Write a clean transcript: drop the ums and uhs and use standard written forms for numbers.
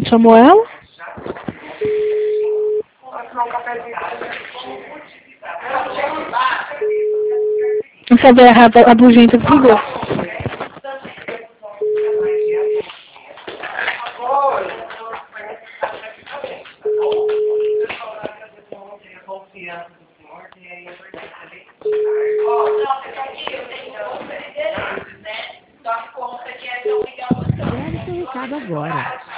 chamou ela? Essa velha rabugenta desligou. Deve ser recado agora.